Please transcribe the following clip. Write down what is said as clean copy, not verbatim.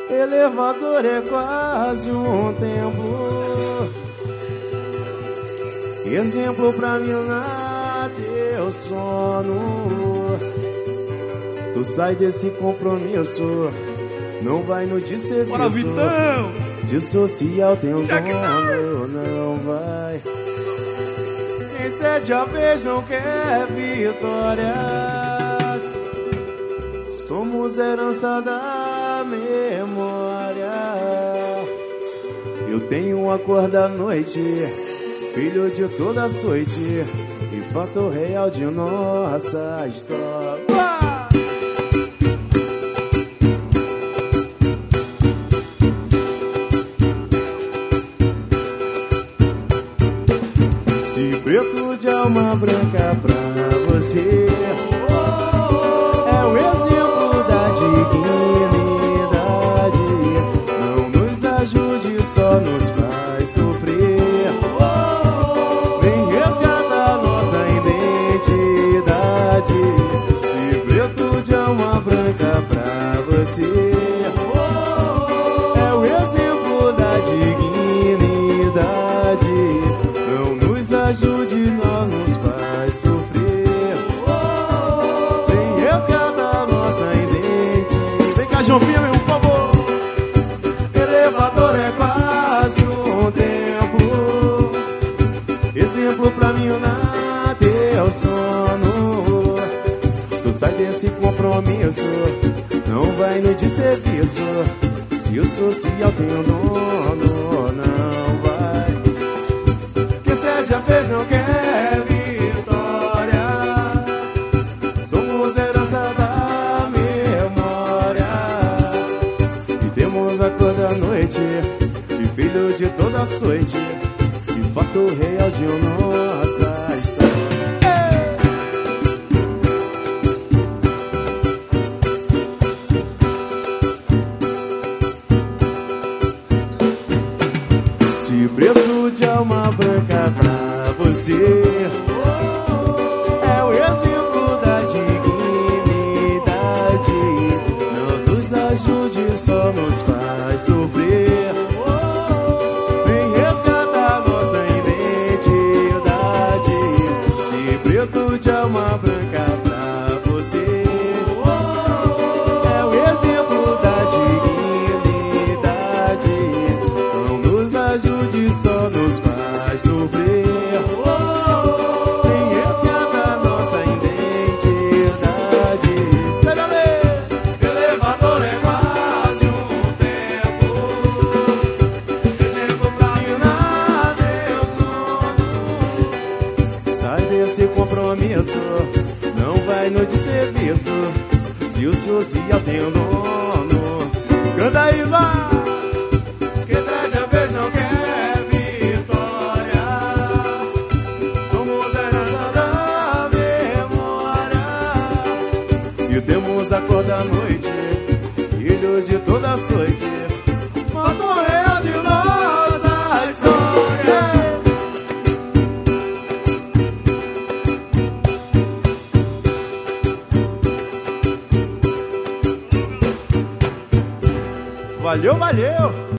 Elevador é quase um templo, exemplo pra minar teu sono. Tu sai desse compromisso, não vai no desserviço. Bora, Vitão! Se o social tem um dono, não vai. Quem cede a vez não quer vitórias. Somos herança da memória. Eu tenho uma cor da noite, filho de toda açoite, e fato real de nossa história. Se preto de alma branca pra você é o exemplo da dignidade, não nos ajude, só nos faz sofrer. Vem resgatar nossa identidade. Se preto de alma branca pra você é o exemplo da dignidade, ajude, não nos faz sofrer. Vem resgatar nossa identidade. Vem cá, João Filho, por favor. Elevador é quase um templo, exemplo pra minar teu sono. Tu sai desse compromisso, não vai no desserviço. Se o social tem um dono, não vai. Já fez, não quer vitória. Somos herança da memória, e temos a cor da noite, e filho de toda açoite, e fato real de nossa história. Se preto de alma branca pra você é o exemplo da dignidade, não nos ajude, só nos faz sofrer. Vem resgatar nossa identidade. Se preto de alma branca pra você é o exemplo da dignidade, não nos ajude, só nos faz sofrer. Esse compromisso não vai no desserviço. Se o social tem um dono, canta aí, vai. Quem cede a vez não quer vitória. Somos herança da memória, e temos a cor da noite, filhos de toda açoite, fato real de nossa história. Valeu, valeu!